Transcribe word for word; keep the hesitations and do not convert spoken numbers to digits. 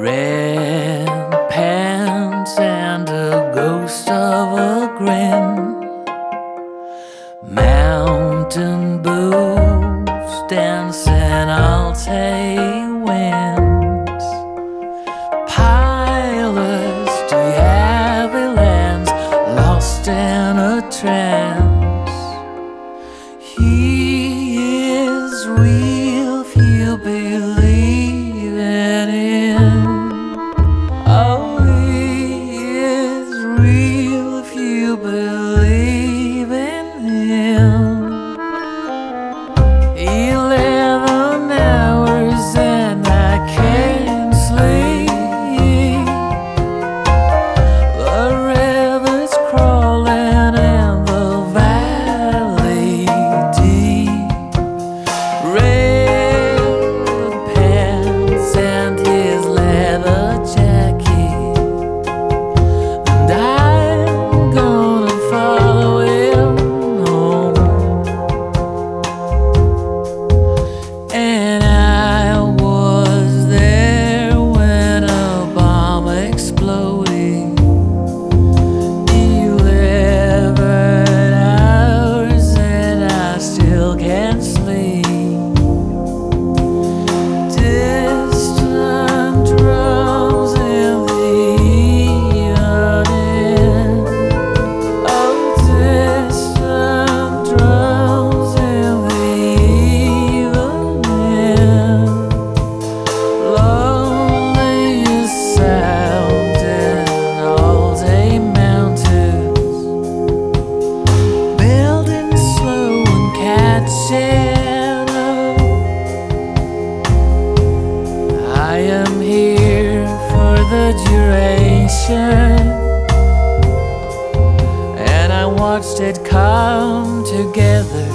Red pants and a ghost of a grin, mountain boots dancing Altai winds, pilots to heavy lands, lost in a trance. He is real if you believe in him. Oh, he is real if you believe in him. Eleven hours and I can't sleep. The river's crawling in the valley deep. Red pants and his leather jacket, and I'm gonna follow him home. And I was there when a bomb exploded. Eleven hours and I still can't sleep. Distant drums in the evening. Oh, distant drums in the evening. Loneliest sound in all day mountains. Building slow and catching up. I am here for the duration, and I watched it come together.